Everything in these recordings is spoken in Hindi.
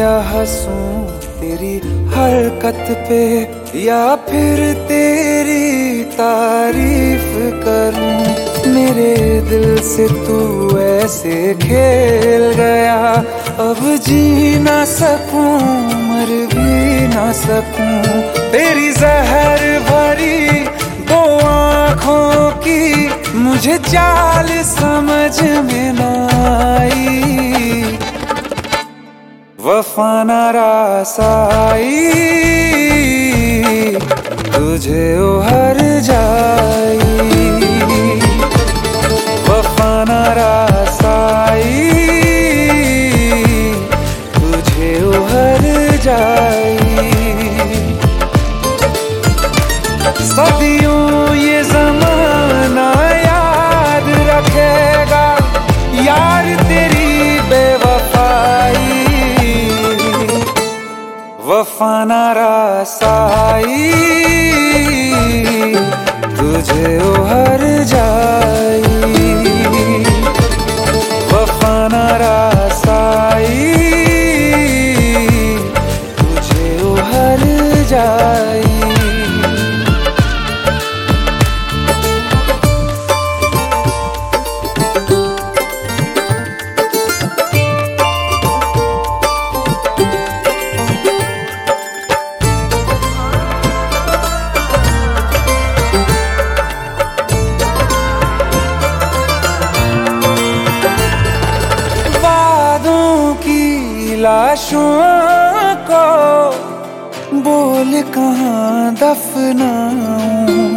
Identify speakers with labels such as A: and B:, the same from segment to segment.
A: या हंसूं तेरी हरकत पे, या फिर तेरी तारीफ करूं। मेरे दिल से तू ऐसे खेल गया, अब जी ना सकूं मर भी ना सकूं। तेरी जहर भरी दो आँखों की मुझे चाल समझ में ना आई, वफा ना रास आई, तुझे उहर जाई, वफा ना रास आई, तुझे उहर जाई। सदियों ये ज़माना याद रखेगा यार तेरी बेवफाई, वफा ना रास आई, तुझे उहर जाई, वफा ना रास आई, तुझे उहर जाई। लाशों को बोल कहाँ दफनाऊं,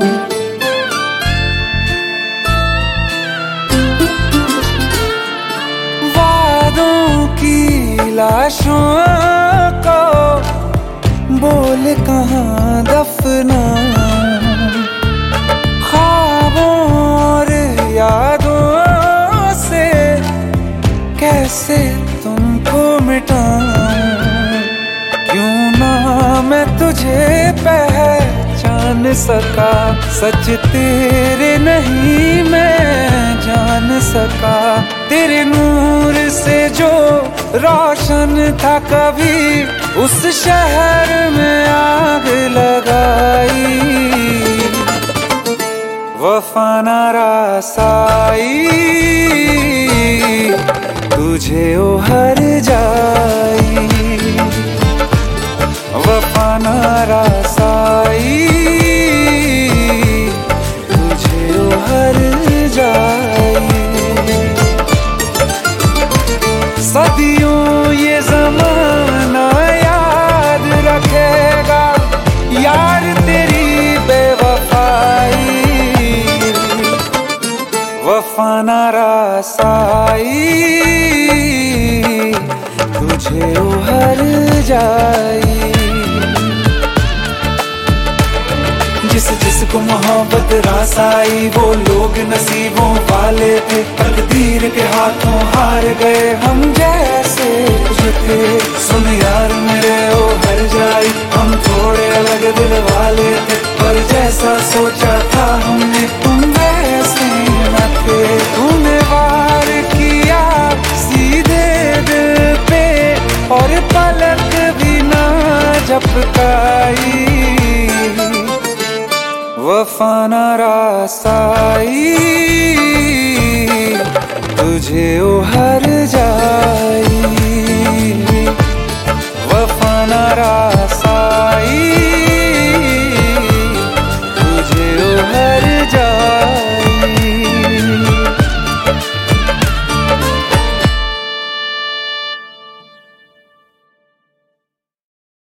A: वादों की लाशों को बोल कहाँ दफनाऊं। ख्वाबों और यादों से कैसे तुमको मिटाऊं, क्यों ना मैं तुझे पहचान सका, सच तेरे नहीं मैं जान सका। तेरे नूर से जो रोशन था कभी, उस शहर में आग लगाई, वफा ना रास आई, तुझे उहर जाई, वफा ना रास आई, तुझे उहर जाई। सदियों ये ज़माना याद रखेगा यार तेरी बेवफाई, वफा ना रास आई, तुझे उहर जाई। जिस जिसको मोहब्बत रास आई वो लोग नसीबों वाले थे, तकदीर के हाथों हार गए हम जैसे थे। सुन यार मेरे ओ हर जाई, हम थोड़े अलग दिल वाले थे, पर जैसा सोचा था हमने तुम वैसे न थे। तूने वार किया सीधे दिल पे और पलक भी ना झपकाई, वफा ना रास आई, तुझे